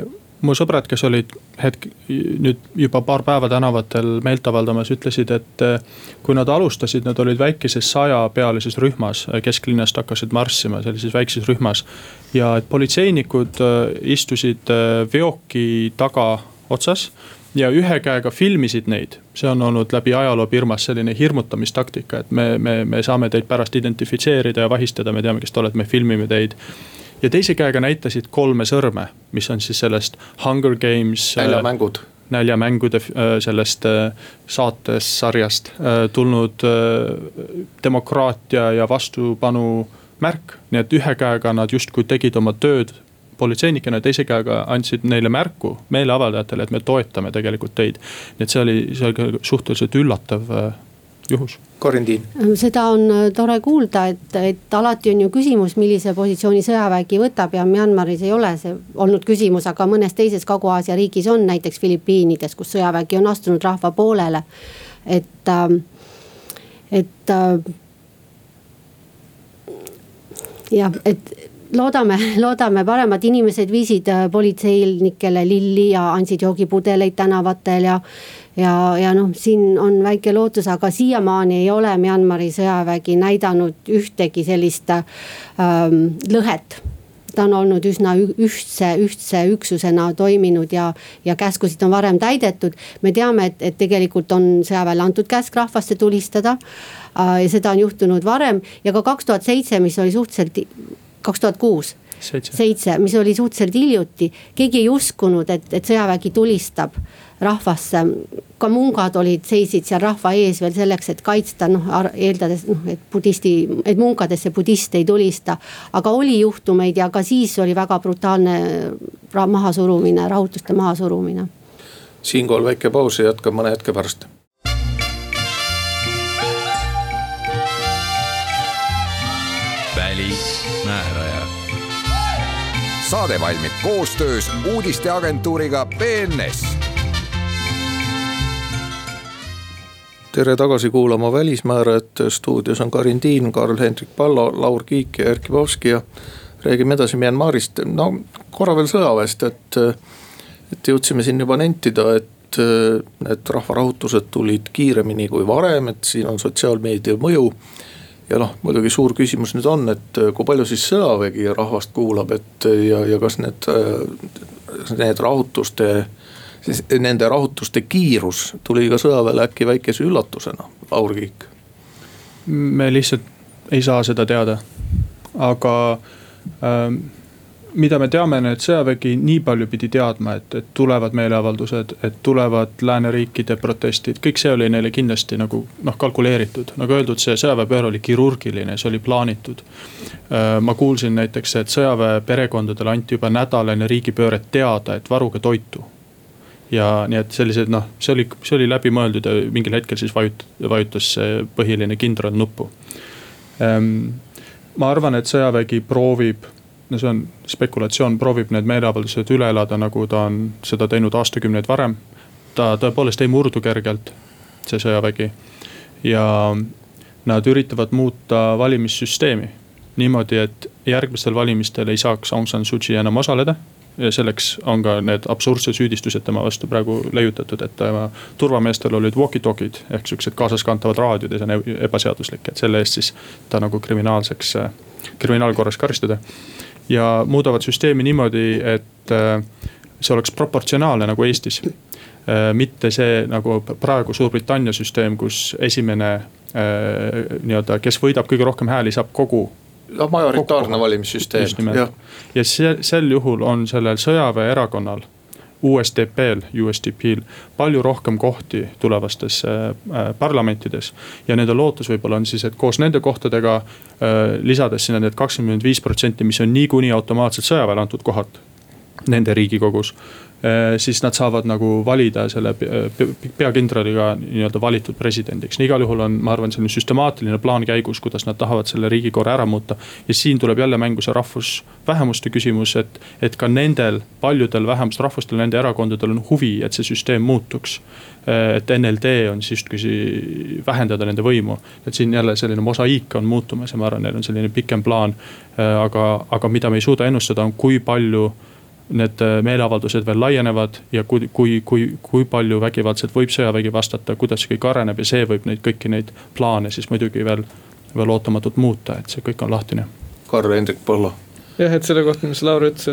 mu sõbrad, kes olid hetk nüüd juba paar päeva tänavatel meelt avaldamas, ütlesid, et kui nad alustasid, nad olid väikeses sajapealises rühmas, kesklinnast hakkasid marssima sellises väikeses rühmas. Ja et politseinikud istusid veoki taga otsas ja ühe käega filmisid neid. See on olnud läbi ajaloo Birmas selline hirmutamistaktika, et me, me, me saame teid pärast identifitseerida ja vahistada, me teame, kes te olete, me filmime teid. Ja teise käega näitasid kolme sõrme, mis on siis sellest Hunger Games näljamängud. Näljamängude sellest saates sarjast tulnud demokraatia ja vastupanu märk. Nii et ühe käega nad justkui tegid oma tööd politseinikena, teise käega andsid neile märku meeleavaldajatele, et me toetame tegelikult teid. Nii et see oli, see oli suhteliselt üllatav juhus. Karin Tiin. Seda on tore kuulda, et, et alati on ju küsimus, millise positsiooni sõjavägi võtab ja Myanmaris ei ole see olnud küsimus, aga mõnes teises Kagu-Aasia riigis on, näiteks Filipiinides, kus sõjavägi on astunud rahva poolele. Et, et jah, et loodame, loodame paremad inimesed viisid politseinikele lilli ja andsid joogipudeleid tänavatel ja Ja, ja noh, siin on väike lootus, aga siiamaani ei ole Myanmari sõjavägi näidanud ühtegi sellist ähm, lõhet. Ta on olnud üsna ühtse, ühtse üksusena toiminud ja, ja käskusid on varem täidetud. Me teame, et, et tegelikult on sõjaväele antud käsk rahvaste tulistada äh, ja seda on juhtunud varem ja ka kaks tuhat seitse, mis oli suhteliselt, kaks tuhat kuus, seitse. seitse, mis oli suhteliselt hiljuti. Keegi ei uskunud, et, et sõjavägi tulistab rahvasse. Ka mungad olid, seisid seal rahva ees veel selleks, et kaitsta, noh, eeldades, noh, et budisti, et munkadesse budist ei tulista. Aga oli juhtumeid ja ka siis oli väga brutaalne mahasurumine, rahutuste mahasurumine. Siinkohal väike paus ja jätkab mõne hetke pärast. Välismääraja. Saade valmib koostöös uudisteagentuuriga B N S. Tere tagasi kuulama Välismäärajat. Stuudios on Karin Tiin, Karl-Hendrik Pallo, Laur Kiik ja Erkki Povski ja räägime edasi Myanmarist. No korra veel sõjaväest, et, et jõudsime siin juba nentida, et need rahvarahutused tulid kiiremini kui varem, et siin on sotsiaalmeedia mõju. Ja noh, muidugi suur küsimus nüüd on, et kui palju siis sõjavägi rahvast kuulab, et ja, ja kas need, need rahutuste siis nende rahutuste kiirus tuli ka sõjaväele äkki väikese üllatusena, Laur Kiik? Me lihtsalt ei saa seda teada, aga ähm, mida me teame, et sõjavägi nii palju pidi teadma, et, et tulevad meeleavaldused, et tulevad lääneriikide protestid, kõik see oli neile kindlasti nagu noh, kalkuleeritud. Nagu öeldud, see sõjaväepöör oli kirurgiline, see oli plaanitud. Äh, ma kuulsin näiteks, et sõjaväe perekondadele anti juba nädalane riigipööret teada, et varuge toitu. Ja nii et sellised, noh, see oli, see oli läbi mõeldud ja mingil hetkel siis vajut, vajutas põhiline kindral nuppu. Ähm, ma arvan, et sõjavägi proovib, no see on spekulatsioon, proovib need meeleavaldused üle elada, nagu ta on seda teinud aastakümneid varem. Ta tõepoolest ei murdu kergelt, see sõjavägi. Ja nad üritavad muuta valimissüsteemi niimoodi, et järgmistel valimistel ei saaks Aung San Suu Kyi enam osaleda. Ja selleks on ka need absurdsed süüdistused tema vastu praegu leiutatud, et tema turvameestel olid walkie-talkid ehk sellised kaasaskantavad raadiod ja see on ebaseaduslik, et selle eest siis ta nagu kriminaalseks, kriminaalkorras karistada. Ja muudavad süsteemi niimoodi, et see oleks proportsionaalne nagu Eestis. Mitte see nagu praegu Suurbritannia süsteem, kus esimene nii-öelda, kes võidab kõige rohkem hääli, saab kogu Ja majoritaarne valimissüsteem. Ja, ja sel, sel juhul on sellel sõjaväe erakonnal, U S D P-l, U S D P-l palju rohkem kohti tulevastes äh, parlamentides. Ja nende lootus võib-olla on siis, et koos nende kohtadega äh, lisades sinna need kakskümmend viis protsenti, mis on niikuinii automaatselt sõjaväele antud kohad nende riigikogus, siis nad saavad nagu valida selle peakindraliga nii-öelda valitud presidendiks. Nii igal juhul on, ma arvan, selline süstemaatiline plaan käigus, kuidas nad tahavad selle riigikorra ära muuta. Ja siin tuleb jälle mängu see rahvusvähemuste küsimus, et, et ka nendel paljudel vähemuste rahvustel, nende erakondadel on huvi, et see süsteem muutuks. Et N L D on siis vähendada nende võimu. Et siin jälle selline mosaiik on muutumas ja ma arvan, neil on selline pikem plaan. Aga, aga mida me ei suuda ennustada on, kui palju need meeleavaldused veel laienevad ja kui, kui, kui, kui palju vägivaldselt võib sõjavägi vastata, kuidas see kõik areneb ja see võib neid kõiki neid plaane siis muidugi veel, veel ootamatult muuta, et see kõik on lahtine. Karl-Hendrik Põllu. Jah, et selle kohta, mis Laur ütles,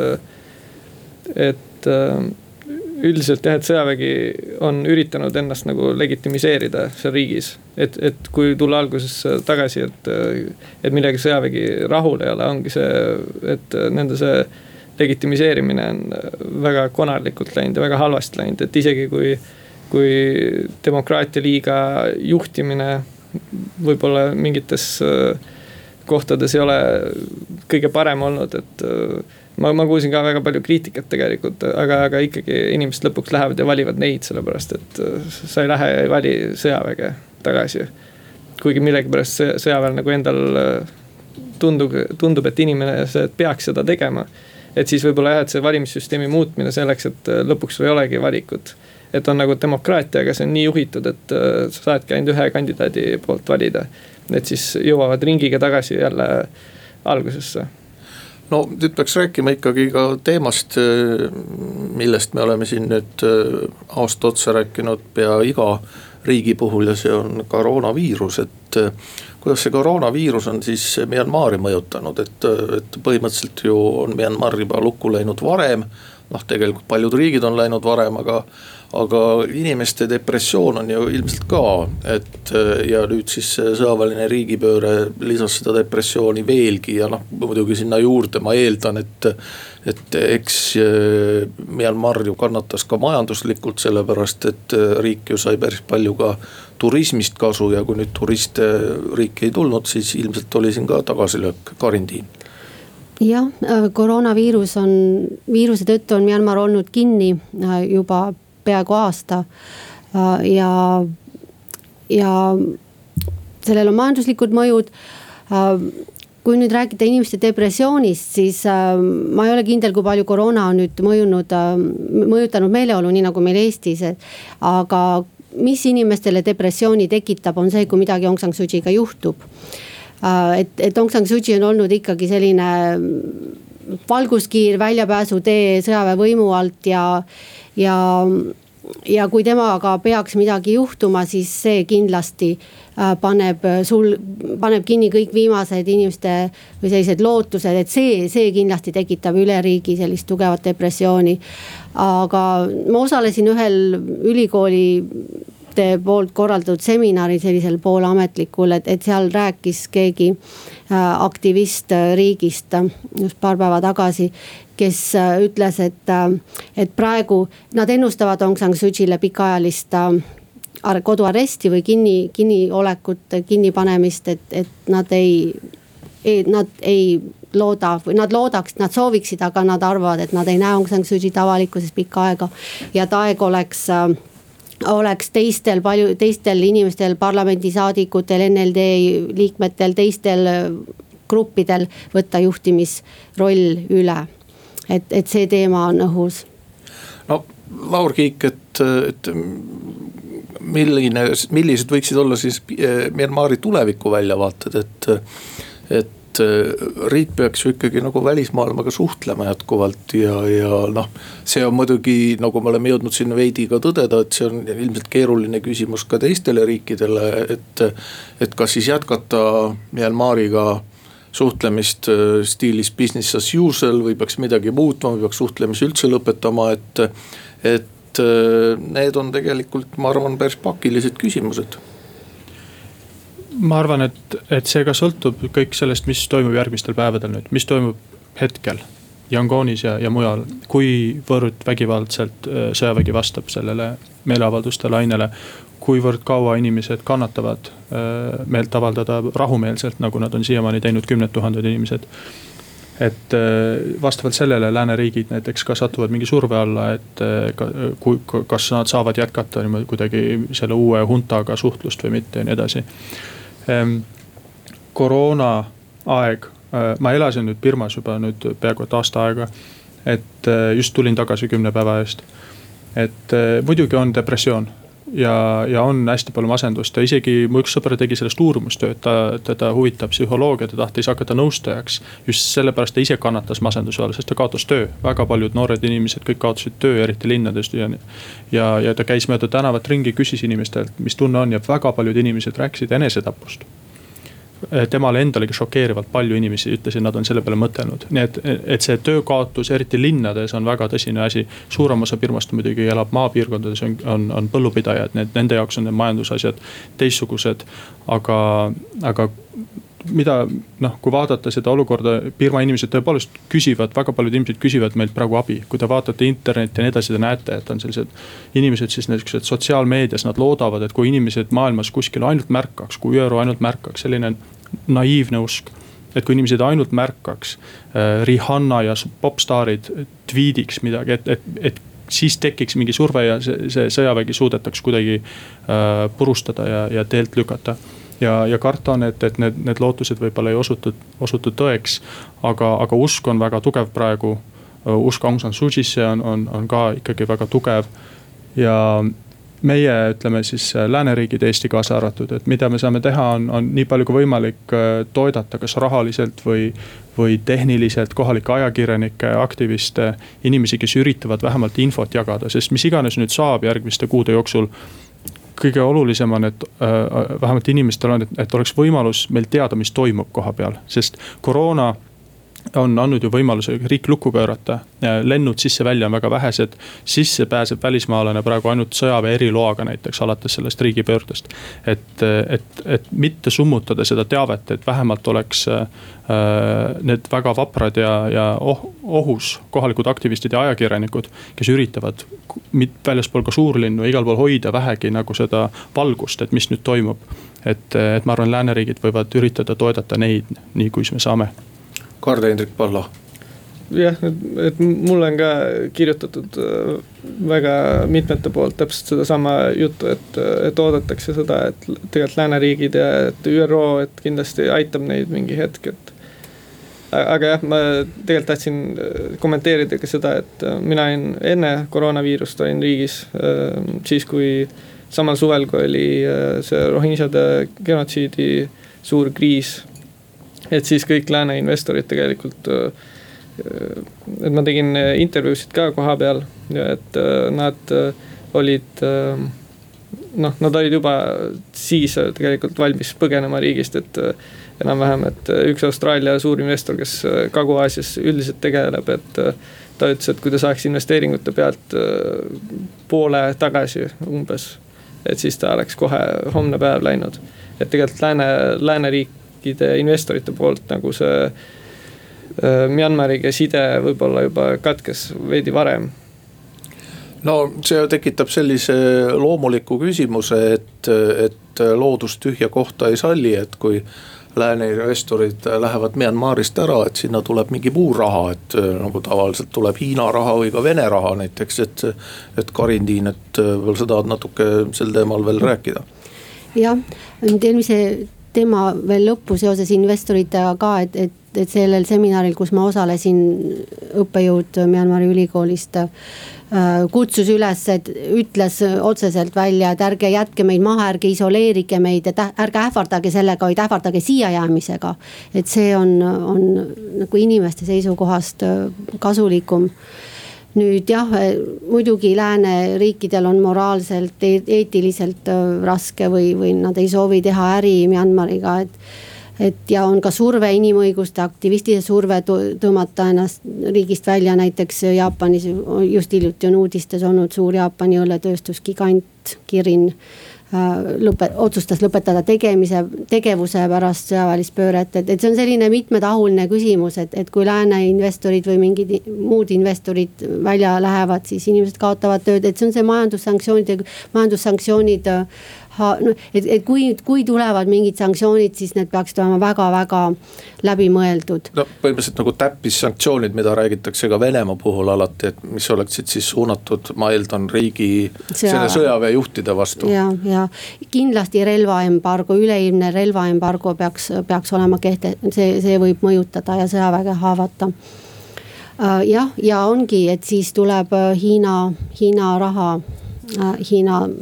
et, et üldiselt jah, et sõjavägi on üritanud ennast nagu legitimiseerida seal riigis. Et, et kui tulla alguses tagasi, et, et millega sõjavägi rahul ei ole, ongi see, et nende see legitimiseerimine on väga konarlikult läinud ja väga halvasti läinud, et isegi kui, kui demokraatia liiga juhtimine võib-olla mingites kohtades ei ole kõige parem olnud, et ma, ma kuulsin ka väga palju kriitikat tegelikult, aga, aga ikkagi inimesed lõpuks lähevad ja valivad neid, sellepärast et sa ei lähe ja ei vali sõjaväge tagasi. Kuigi millegipärast sõjaväel nagu endal tundub, tundub, et inimene see peaks seda tegema. Et siis võib-olla jah, et see valimissüsteemi muutmine selleks, et lõpuks ei olegi valikut. Et on nagu demokraatia, aga see on nii juhitud, et sa saadki ainult ühe kandidaadi poolt valida. Et siis jõuavad ringiga tagasi jälle algusesse. No nüüd peaks rääkima ikkagi ka teemast, millest me oleme siin nüüd aasta otsa rääkinud pea iga riigi puhul ja see on koroonaviirus, et kuidas see koroonaviirus on siis Myanmari mõjutanud, et, et põhimõtteliselt ju on Myanmar juba lukku läinud varem, noh tegelikult paljud riigid on läinud varem, aga, aga inimeste depressioon on ju ilmselt ka, et ja nüüd siis sõjaväeline riigipööre lisas seda depressiooni veelgi ja noh, muidugi sinna juurde ma eeldan, et, et eks Myanmar ju kannatas ka majanduslikult, sellepärast et riik ju sai päris palju ka turismist kasu ja kui nüüd turiste riiki ei tulnud, siis ilmselt oli siin ka tagasilöök. Karintiin. Jah, koroonaviirus on, viiruse tõttu on Myanmar olnud kinni juba peaaegu aasta ja, ja sellel on majanduslikud mõjud. Kui nüüd rääkida inimeste depressioonist, siis ma ei ole kindel, kui palju koroona on nüüd mõjunud, mõjutanud meeleolu, nii nagu meil Eestis, aga mis inimestele depressiooni tekitab, on see, kui midagi Aung San Suu Kyiga juhtub. Et, et Aung San Suu Kyi on olnud ikkagi selline valguskiir, väljapääsu tee sõjaväe võimu alt ja, ja, ja kui temaga peaks midagi juhtuma, siis see kindlasti paneb, sul, paneb kinni kõik viimased inimeste või sellised lootused, et see, see kindlasti tekitab üle riigi sellist tugevat depressiooni. Aga ma osalesin ühel ülikooli poolt korraldatud seminari sellisel poolametlikul, et, et seal rääkis keegi aktivist riigist just paar päeva tagasi, kes ütles, et, et praegu nad ennustavad Aung San Suu Kyile pikaajalist koduaresti või kinni, kinniolekut, kinnipanemist, et, et nad ei, ei, nad ei looda või nad loodaks, nad sooviksid, aga nad arvavad, et nad ei näe Aung San Suu Kyit avalikkuses pikka aega ja et aeg oleks oleks teistel, palju, teistel inimestel, parlamendisaadikutel, N L D liikmetel, teistel gruppidel võtta juhtimisroll üle. Et, et see teema on õhus. No Laur Kiik, et, et milline, millised võiksid olla siis Myanmari tuleviku väljavaated, et, et riik peaks ju ikkagi nagu välismaailmaga suhtlema jätkuvalt ja, ja noh, see on muidugi, nagu me oleme jõudnud sinna veidi ka tõdeda, et see on ilmselt keeruline küsimus ka teistele riikidele, et, et kas siis jätkata Myanmariga suhtlemist stiilis business as usual või peaks midagi muutma, või peaks suhtlemise üldse lõpetama, et, et need on tegelikult, ma arvan, päris pakilised küsimused. Ma arvan, et, et see ka sõltub kõik sellest, mis toimub järgmistel päevadel nüüd, mis toimub hetkel Yangonis ja, ja mujal, kuivõrd vägivaldselt sõjavägi vastab sellele meeleavalduste lainele, kuivõrd kaua inimesed kannatavad meelt avaldada rahumeelselt, nagu nad on siiamaani teinud kümned tuhanded inimesed. Et vastavalt sellele lääneriigid näiteks ka satuvad mingi surve alla, et kas nad saavad jätkata kuidagi selle uue huntaga suhtlust või mitte ja nii edasi. Koroona aeg, ma elasin nüüd Birmas juba nüüd peaaegu et aasta aega, et just tulin tagasi kümne päeva eest. Et muidugi on depressioon ja, ja on hästi palju masendust ja isegi mu üks sõber tegi sellest uurimustööd, ta, teda huvitab psühholoogia, ta tahtis hakata nõustajaks. Just sellepärast ta ise kannatas masenduse all, sest ta kaotas töö. Väga paljud noored inimesed kõik kaotasid töö, eriti linnades. Ja, ja ta käis mööda tänavat ringi, küsis inimestelt, mis tunne on ja väga paljud inimesed rääkisid enesetapust. Temale endalegi šokeerivalt palju inimesi ütlesid, nad on selle peale mõtelnud. Nii et, et see töökaotus, eriti linnades on väga tõsine asi. Suurem osa firmast muidugi elab maapiirkondades, on, on, on põllupidajad, need, nende jaoks on need majandusasjad teistsugused. Aga, aga mida, noh, kui vaadata seda olukorda, firma inimesed tõepoolest küsivad, väga paljud inimesed küsivad meilt praegu abi. Kui te vaatate internetti ja nii edasi, te näete, et on sellised inimesed siis näiteks sotsiaalmeedias, nad loodavad, et kui inimesed maailmas kuskil ainult märkaks, kui ÜRO ainult märkaks, selline naiivne usk, et kui inimesed ainult märkaks äh, Rihanna ja popstaarid tweediks midagi, et, et, et siis tekiks mingi surve ja see, see sõjavägi suudetaks kuidagi äh, purustada ja, ja teelt lükata. Ja, ja karta on, et, et need, need lootused võib-olla ei osutu, osutu tõeks, aga, aga usk on väga tugev praegu. Usk Aung San Suu Kyisse on, on, on ka ikkagi väga tugev ja meie, ütleme siis lääneriigid, Eesti kaasa arvatud, et mida me saame teha on, on nii palju kui võimalik toidata, kas rahaliselt või, või tehniliselt kohalikke ajakirjanikke, aktiviste, inimesi, kes üritavad vähemalt infot jagada, sest mis iganes nüüd saab järgmiste kuude jooksul, kõige olulisem on, et äh, vähemalt inimestel on, et, et oleks võimalus meil teada, mis toimub koha peal, sest koroona on andnud ju võimaluse riik lukku pöörata. Lennud sisse välja on väga vähesed. Sisse pääseb välismaalane praegu ainult sõjaväe eriloaga näiteks alates sellest riigipöördest. Et, et, et mitte summutada seda teavet, et vähemalt oleks äh, need väga vaprad ja, ja oh, ohus kohalikud aktivistid ja ajakirjanikud, kes üritavad väljaspool ka suurlinnu igal pool hoida vähegi nagu seda valgust, et mis nüüd toimub. Et, et ma arvan, lääneriigid võivad üritada toedata neid nii, kui me saame. Karl-Hendrik Palla. Jah, et, et mulle on ka kirjutatud väga mitmete poolt täpselt seda sama juttu, et, et oodatakse seda, et tegelikult lääneriigid ja et ÜRO, et kindlasti aitab neid mingi hetk. Et, aga jah, ma tegelikult tahtsin kommenteerida ka seda, et mina enne koroonaviirust olin riigis siis, kui samal suvel, kui oli see rohingjade genotsiidi suur kriis. Et siis kõik lääne investorid tegelikult, et ma tegin intervjuusid ka koha peal, et nad olid, noh, nad olid juba siis tegelikult valmis põgenema riigist, et enam-vähem, et üks Austraalia suur investor, kes Kagu-Aasias üldiselt tegeleb, et ta ütles, et kui ta saaks investeeringute pealt poole tagasi umbes, et siis ta oleks kohe homne päev läinud. Et tegelikult lääne, lääne riik investorite poolt nagu see äh, Myanmariga side võib-olla juba katkes veidi varem. No see tekitab sellise loomuliku küsimuse, et, et loodus tühja kohta ei salli, et kui lääne investorid lähevad Myanmarist ära, et sinna tuleb mingi muu raha, et nagu tavaliselt tuleb Hiina raha või ka Vene raha näiteks, et, et Karindiin, et veel seda natuke sel teemal veel rääkida. Jah, eelmise tema veel lõppu seoses investoritega ka, et, et, et sellel seminaril, kus ma osalesin, õppejõud Myanmari ülikoolist kutsus üles, et ütles otseselt välja, et ärge jätke meid maha, ärge isoleerige meid, et ärge ähvardage sellega, vaid ähvardage siia jäämisega. Et see on, on nagu inimeste seisukohast kasulikum. Nüüd jah, muidugi lääne riikidel on moraalselt, eetiliselt raske või, või nad ei soovi teha äri Myanmariga, et, et ja on ka surve inimõiguste aktivistide surve tõmmata ennast riigist välja, näiteks Jaapanis just hiljuti on uudistes olnud suur Jaapani õlletööstusgigant Kirin lõpet, otsustas lõpetada tegemise, tegevuse pärast sõjaväelist pööret, et, et see on selline mitmetahuline küsimus, et, et kui lääne investorid või mingid muud investorid välja lähevad, siis inimesed kaotavad tööd, et see on see majandussanktsioonid, majandussanktsioonid, no, et, et kui, kui tulevad mingid sanktsioonid, siis need peaks olema väga-väga läbimõeldud. No põhimõtteliselt nagu täppissanktsioonid, mida räägitakse ka Venemaa puhul alati, et mis oleksid siis suunatud, ma eeldan, riigi Sõja... selle sõjaväejuhtide vastu. Ja, ja kindlasti relvaembargo, üleilmne relvaembargo peaks, peaks olema kehte, see, see võib mõjutada ja sõjaväge haavata. Jah, ja ongi, et siis tuleb Hiina, Hiina raha, Hiina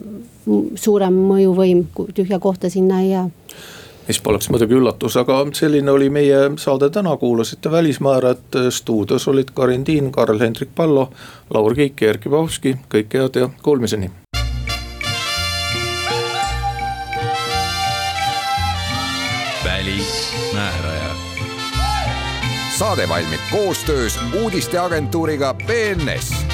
suurem mõjuvõim, tühja kohta sinna ei jää. mis poleks muidugi üllatus, aga selline oli meie saade täna, kuulasite Välismäärajat, stuudios olid Karin Tiin, Karl-Hendrik Pallo, Laur Kiik ja Erkki Pahovski, kõike head ja kuulmiseni. Välismääraja. Saade valmib koostöös uudisteagentuuriga B N S.